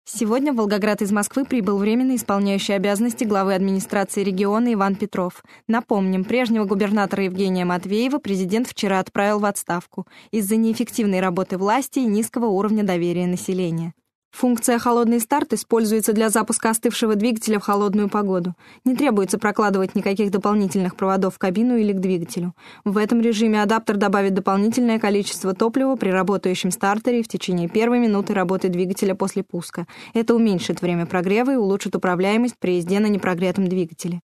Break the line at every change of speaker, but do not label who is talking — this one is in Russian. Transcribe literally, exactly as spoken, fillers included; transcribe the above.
Сегодня в Волгоград из Москвы прибыл временно исполняющий обязанности главы администрации региона Иван Петров. Напомним, прежнего губернатора Евгения Матвеева президент вчера отправил в отставку из-за неэффективной работы власти и низкого уровня доверия населения. Функция «Холодный старт» используется для запуска остывшего двигателя в холодную погоду. Не требуется прокладывать никаких дополнительных проводов в кабину или к двигателю. В этом режиме адаптер добавит дополнительное количество топлива при работающем стартере в течение первой минуты работы двигателя после пуска. Это уменьшит время прогрева и улучшит управляемость при езде на непрогретом двигателе.